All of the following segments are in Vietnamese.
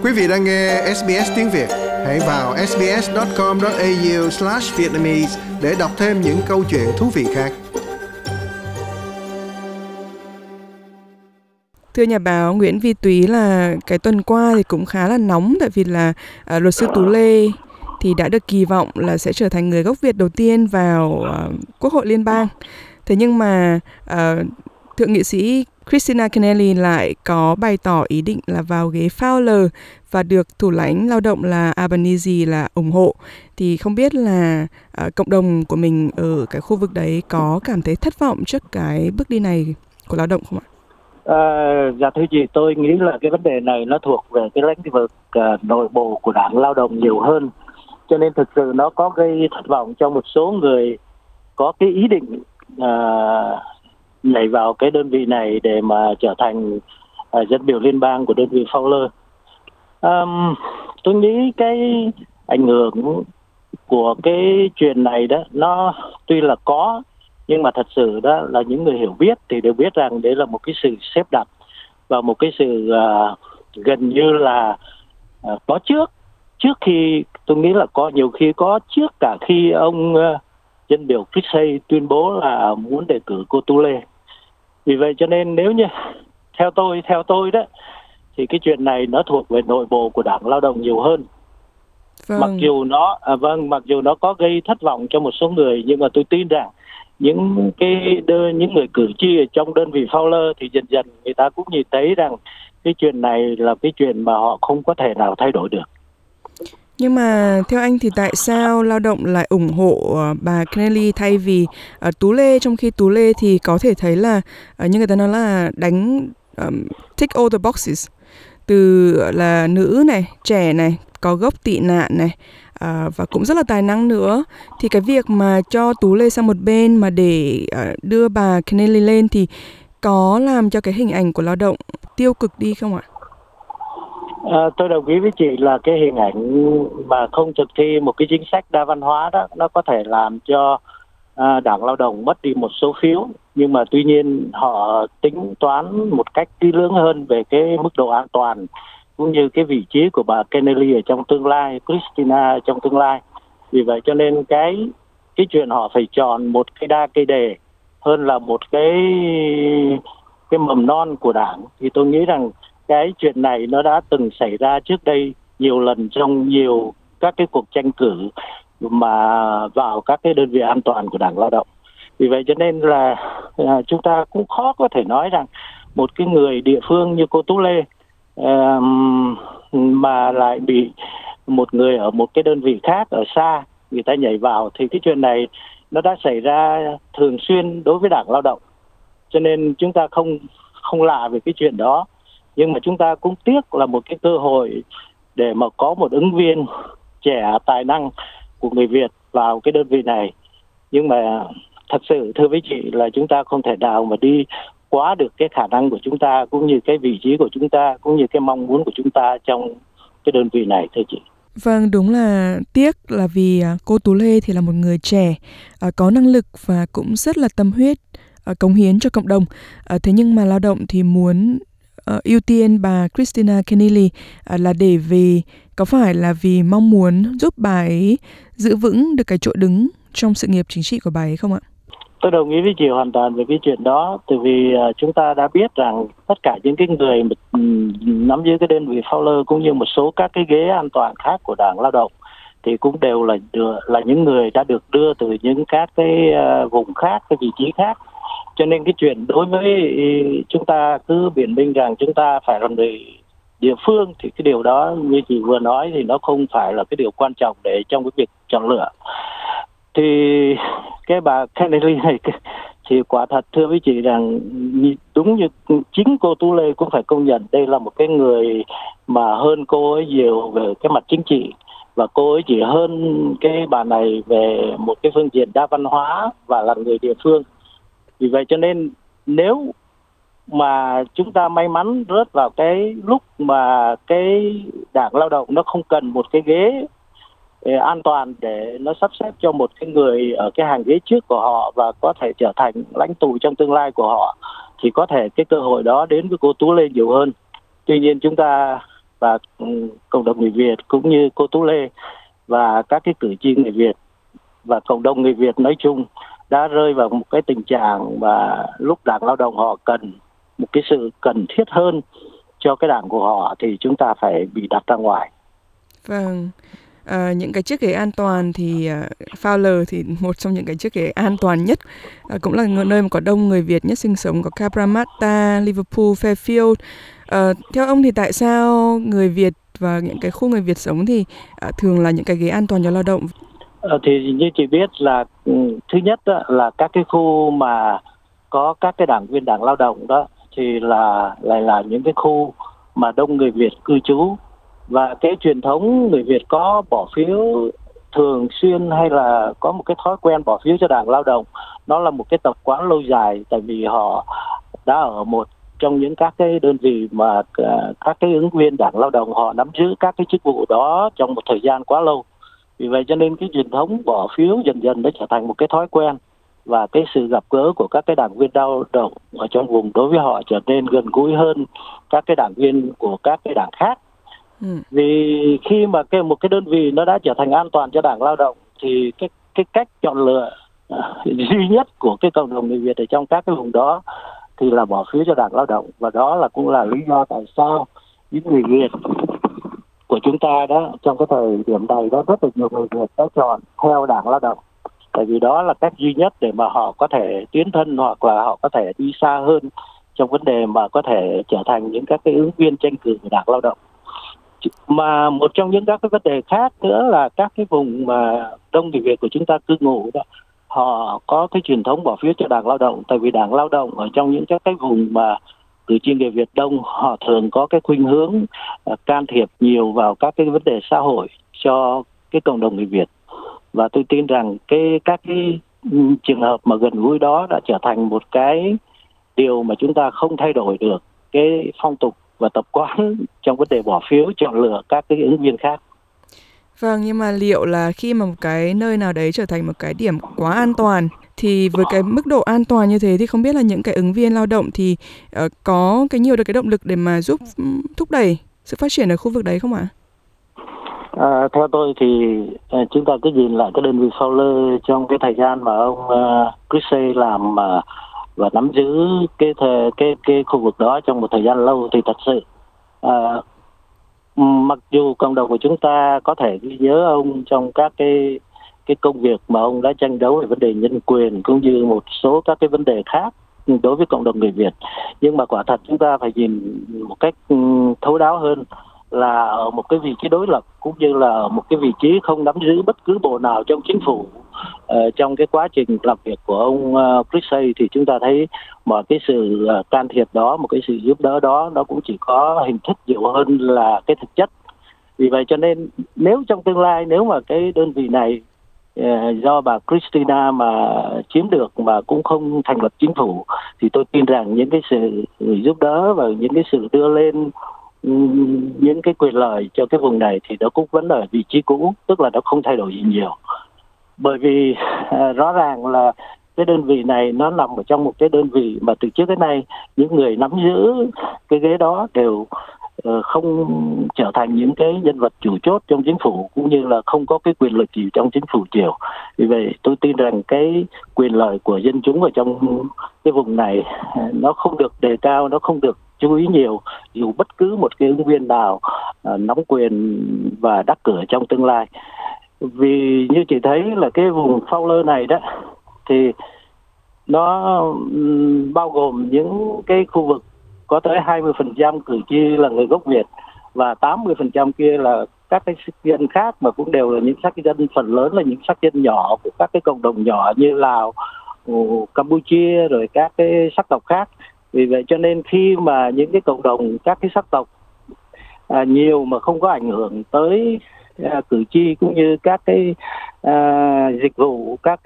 Quý vị đang nghe SBS tiếng Việt. Hãy vào sbs.com.au/vietnamese để đọc thêm những câu chuyện thú vị khác. Thưa nhà báo Nguyễn Vi Túy, là cái tuần qua thì cũng khá là nóng, tại vì là luật sư Tú Lê thì đã được kỳ vọng là sẽ trở thành người gốc Việt đầu tiên vào Quốc hội Liên bang. Thế nhưng mà thượng nghị sĩ Kristina Keneally lại có bày tỏ ý định là vào ghế Fowler và được thủ lãnh lao động là Albanese là ủng hộ. Thì không biết là cộng đồng của mình ở cái khu vực đấy có cảm thấy thất vọng trước cái bước đi này của lao động không ạ? Dạ thưa chị, tôi nghĩ là cái vấn đề này nó thuộc về cái lĩnh vực nội bộ của Đảng Lao động nhiều hơn. Cho nên thực sự nó có gây thất vọng cho một số người có cái ý định nhảy vào cái đơn vị này để mà trở thành dân biểu liên bang của đơn vị Fowler. Tôi nghĩ cái ảnh hưởng của cái chuyện này đó, nó tuy là có, nhưng mà thật sự đó là những người hiểu biết thì đều biết rằng đấy là một cái sự xếp đặt và một cái sự gần như là có trước khi, tôi nghĩ là có nhiều khi có trước cả khi ông dân biểu Chris Hayes tuyên bố là muốn đề cử cô Tú Lê. Vì vậy cho nên nếu như theo tôi đó thì cái chuyện này nó thuộc về nội bộ của Đảng Lao động nhiều hơn. Vâng. Mặc dù nó có gây thất vọng cho một số người, nhưng mà tôi tin rằng những người cử tri ở trong đơn vị Fowler thì dần dần người ta cũng nhìn thấy rằng cái chuyện này là cái chuyện mà họ không có thể nào thay đổi được. Nhưng mà theo anh thì tại sao lao động lại ủng hộ bà Keneally thay vì Tú Lê, trong khi Tú Lê thì có thể thấy là như người ta nói là đánh tick all the boxes, từ là nữ này, trẻ này, có gốc tị nạn này, và cũng rất là tài năng nữa. Thì cái việc mà cho Tú Lê sang một bên mà để đưa bà Keneally lên thì có làm cho cái hình ảnh của lao động tiêu cực đi không ạ? Tôi đồng ý với chị là cái hình ảnh mà không thực thi một cái chính sách đa văn hóa đó, nó có thể làm cho Đảng Lao động mất đi một số phiếu. Nhưng mà tuy nhiên họ tính toán một cách kỹ lưỡng hơn về cái mức độ an toàn cũng như cái vị trí của bà Keneally ở trong tương lai, Kristina trong tương lai. Vì vậy cho nên cái chuyện họ phải chọn một cái đa cây đề hơn là một cái mầm non của Đảng, thì tôi nghĩ rằng cái chuyện này nó đã từng xảy ra trước đây nhiều lần trong nhiều các cái cuộc tranh cử mà vào các cái đơn vị an toàn của Đảng Lao động. Vì vậy cho nên là chúng ta cũng khó có thể nói rằng một cái người địa phương như cô Tú Lê mà lại bị một người ở một cái đơn vị khác ở xa người ta nhảy vào, thì cái chuyện này nó đã xảy ra thường xuyên đối với Đảng Lao động. Cho nên chúng ta không lạ về cái chuyện đó. Nhưng mà chúng ta cũng tiếc là một cái cơ hội để mà có một ứng viên trẻ tài năng của người Việt vào cái đơn vị này. Nhưng mà thật sự thưa với chị là chúng ta không thể nào mà đi quá được cái khả năng của chúng ta, cũng như cái vị trí của chúng ta, cũng như cái mong muốn của chúng ta trong cái đơn vị này thưa chị. Vâng, đúng là tiếc là vì cô Tú Lê thì là một người trẻ, có năng lực và cũng rất là tâm huyết, cống hiến cho cộng đồng. Thế nhưng mà lao động thì muốn ưu tiên bà Kristina Keneally là để có phải là vì mong muốn giúp bà ấy giữ vững được cái chỗ đứng trong sự nghiệp chính trị của bà ấy không ạ? Tôi đồng ý với chị hoàn toàn về cái chuyện đó, từ vì chúng ta đã biết rằng tất cả những cái người nắm giữ cái đơn vị Fowler cũng như một số các cái ghế an toàn khác của Đảng Lao động thì cũng đều là những người đã được đưa từ những các cái vùng khác, cái vị trí khác. Cho nên cái chuyện đối với chúng ta cứ biện minh rằng chúng ta phải là người địa phương thì cái điều đó như chị vừa nói thì nó không phải là cái điều quan trọng để trong cái việc chọn lựa. Thì cái bà Keneally này thì quả thật thưa với chị rằng đúng như chính cô Tú Lê cũng phải công nhận đây là một cái người mà hơn cô ấy nhiều về cái mặt chính trị, và cô ấy chỉ hơn cái bà này về một cái phương diện đa văn hóa và là người địa phương. Vì vậy cho nên nếu mà chúng ta may mắn rớt vào cái lúc mà cái Đảng Lao động nó không cần một cái ghế an toàn để nó sắp xếp cho một cái người ở cái hàng ghế trước của họ và có thể trở thành lãnh tụ trong tương lai của họ, thì có thể cái cơ hội đó đến với cô Tú Lê nhiều hơn. Tuy nhiên chúng ta và cộng đồng người Việt cũng như cô Tú Lê và các cái cử tri người Việt và cộng đồng người Việt nói chung đã rơi vào một cái tình trạng mà lúc Đảng Lao động họ cần một cái sự cần thiết hơn cho cái đảng của họ thì chúng ta phải bị đặt ra ngoài. Vâng. Những cái chiếc ghế an toàn thì Fowler thì một trong những cái chiếc ghế an toàn nhất, cũng là nơi mà có đông người Việt nhất sinh sống, có Cabramatta, Liverpool, Fairfield. Theo ông thì tại sao người Việt và những cái khu người Việt sống thì thường là những cái ghế an toàn cho lao động? Thì như chị biết là thứ nhất đó, là các cái khu mà có các cái đảng viên Đảng Lao động đó thì lại là những cái khu mà đông người Việt cư trú, và cái truyền thống người Việt có bỏ phiếu thường xuyên hay là có một cái thói quen bỏ phiếu cho Đảng Lao động, nó là một cái tập quán lâu dài, tại vì họ đã ở một trong những các cái đơn vị mà các cái ứng viên Đảng Lao động họ nắm giữ các cái chức vụ đó trong một thời gian quá lâu. Vì vậy cho nên cái truyền thống bỏ phiếu dần dần đã trở thành một cái thói quen, và cái sự gặp gỡ của các cái đảng viên lao động ở trong vùng đối với họ trở nên gần gũi hơn các cái đảng viên của các cái đảng khác. Vì khi mà một cái đơn vị nó đã trở thành an toàn cho Đảng Lao động thì cái cách chọn lựa duy nhất của cái cộng đồng người Việt ở trong các cái vùng đó thì là bỏ phiếu cho Đảng Lao động, và đó cũng là lý do tại sao những người Việt của chúng ta đó trong cái thời điểm này đó rất là nhiều người Việt đã chọn theo Đảng Lao động, tại vì đó là cách duy nhất để mà họ có thể tiến thân hoặc là họ có thể đi xa hơn trong vấn đề mà có thể trở thành những các cái ứng viên tranh cử của Đảng Lao động. Mà một trong những các cái vấn đề khác nữa là các cái vùng mà đông người Việt của chúng ta cư ngụ đó, họ có cái truyền thống bỏ phiếu cho Đảng Lao động, tại vì Đảng Lao động ở trong những các cái vùng mà cử tri người Việt đông, họ thường có cái khuynh hướng can thiệp nhiều vào các cái vấn đề xã hội cho cái cộng đồng người Việt, và tôi tin rằng các cái trường hợp mà gần gũi đó đã trở thành một cái điều mà chúng ta không thay đổi được cái phong tục và tập quán trong vấn đề bỏ phiếu chọn lựa các cái ứng viên khác. Vâng, nhưng mà liệu là khi mà một cái nơi nào đấy trở thành một cái điểm quá an toàn thì với cái mức độ an toàn như thế thì không biết là những cái ứng viên lao động thì có nhiều được cái động lực để mà giúp thúc đẩy sự phát triển ở khu vực đấy không ạ? Theo tôi thì chúng ta cứ nhìn lại cái đơn vị Fowler trong cái thời gian mà ông Christie làm và nắm giữ cái khu vực đó trong một thời gian lâu thì thật sự mặc dù cộng đồng của chúng ta có thể ghi nhớ ông trong các cái công việc mà ông đã tranh đấu về vấn đề nhân quyền cũng như một số các cái vấn đề khác đối với cộng đồng người Việt, nhưng mà quả thật chúng ta phải nhìn một cách thấu đáo hơn là ở một cái vị trí đối lập cũng như là ở một cái vị trí không nắm giữ bất cứ bộ nào trong chính phủ. Trong cái quá trình làm việc của ông Christie thì chúng ta thấy mọi cái sự can thiệp đó, một cái sự giúp đỡ đó, nó cũng chỉ có hình thức nhiều hơn là cái thực chất. Vì vậy cho nên nếu trong tương lai, nếu mà cái đơn vị này do bà Christina mà chiếm được mà cũng không thành lập chính phủ, thì tôi tin rằng những cái sự giúp đỡ và những cái sự đưa lên những cái quyền lợi cho cái vùng này thì nó cũng vẫn ở vị trí cũ, tức là nó không thay đổi gì nhiều. Bởi vì rõ ràng là cái đơn vị này nó nằm ở trong một cái đơn vị mà từ trước đến nay những người nắm giữ cái ghế đó đều không trở thành những cái nhân vật chủ chốt trong chính phủ, cũng như là không có cái quyền lực gì trong chính phủ nhiều. Vì vậy tôi tin rằng cái quyền lợi của dân chúng ở trong cái vùng này nó không được đề cao, nó không được chú ý nhiều, dù bất cứ một cái ứng viên nào nắm quyền và đắc cử trong tương lai. Vì như chị thấy là cái vùng Fowler này đó thì nó bao gồm những cái khu vực có tới 20% cử tri là người gốc Việt và 80% kia là các cái sắc dân khác, mà cũng đều là những sắc dân, phần lớn là những sắc dân nhỏ của các cái cộng đồng nhỏ như Lào, Campuchia rồi các cái sắc tộc khác. Vì vậy cho nên khi mà những cái cộng đồng các cái sắc tộc nhiều mà không có ảnh hưởng tới cử tri cũng như các cái dịch vụ, các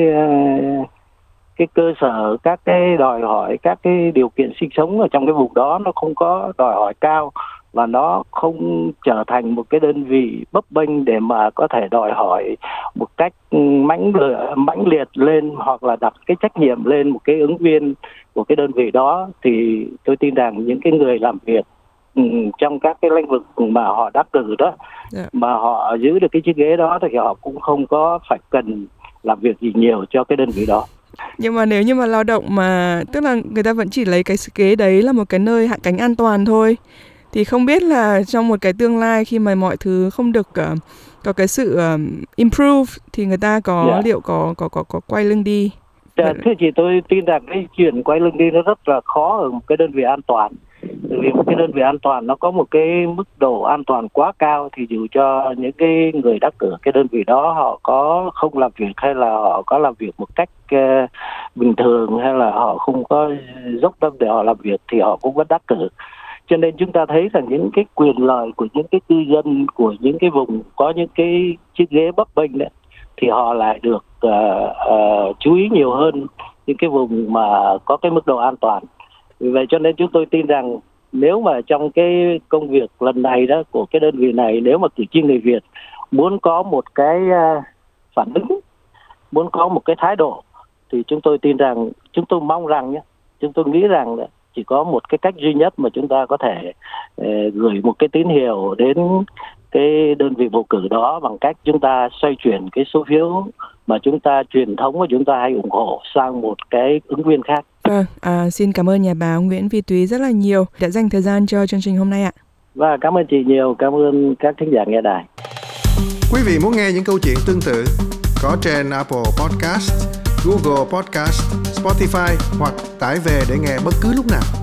cái cơ sở, các cái đòi hỏi, các cái điều kiện sinh sống ở trong cái vùng đó nó không có đòi hỏi cao, và nó không trở thành một cái đơn vị bấp bênh để mà có thể đòi hỏi một cách mãnh liệt lên hoặc là đặt cái trách nhiệm lên một cái ứng viên của cái đơn vị đó, thì tôi tin rằng những cái người làm việc trong các cái lĩnh vực mà họ đắc cử đó, mà họ giữ được cái chiếc ghế đó thì họ cũng không có phải cần làm việc gì nhiều cho cái đơn vị đó. Nhưng mà nếu như mà lao động mà tức là người ta vẫn chỉ lấy cái ghế đấy là một cái nơi hạ cánh an toàn thôi, thì không biết là trong một cái tương lai khi mà mọi thứ không được có cái sự improve thì người ta có liệu có quay lưng đi. Thưa chị, tôi tin rằng cái chuyện quay lưng đi nó rất là khó ở một cái đơn vị an toàn. Bởi vì một cái đơn vị an toàn nó có một cái mức độ an toàn quá cao, thì dù cho những cái người đắc cử cái đơn vị đó họ có không làm việc hay là họ có làm việc một cách bình thường hay là họ không có dốc tâm để họ làm việc thì họ cũng vẫn đắc cử. Cho nên chúng ta thấy rằng những cái quyền lợi của những cái cư dân của những cái vùng có những cái chiếc ghế bấp bênh đấy thì họ lại được chú ý nhiều hơn những cái vùng mà có cái mức độ an toàn. Vì vậy cho nên chúng tôi tin rằng nếu mà trong cái công việc lần này đó của cái đơn vị này, nếu mà cử tri người Việt muốn có một cái phản ứng, muốn có một cái thái độ, thì chúng tôi tin rằng, chúng tôi mong rằng nhé, chúng tôi nghĩ rằng chỉ có một cái cách duy nhất mà chúng ta có thể gửi một cái tín hiệu đến cái đơn vị bầu cử đó bằng cách chúng ta xoay chuyển cái số phiếu mà chúng ta truyền thống của chúng ta hay ủng hộ sang một cái ứng viên khác. Xin cảm ơn nhà báo Nguyễn Vi Túy rất là nhiều đã dành thời gian cho chương trình hôm nay ạ. Và cảm ơn chị nhiều, cảm ơn các thính giả nghe đài. Quý vị muốn nghe những câu chuyện tương tự có trên Apple Podcast, Google Podcast, Spotify hoặc tải về để nghe bất cứ lúc nào.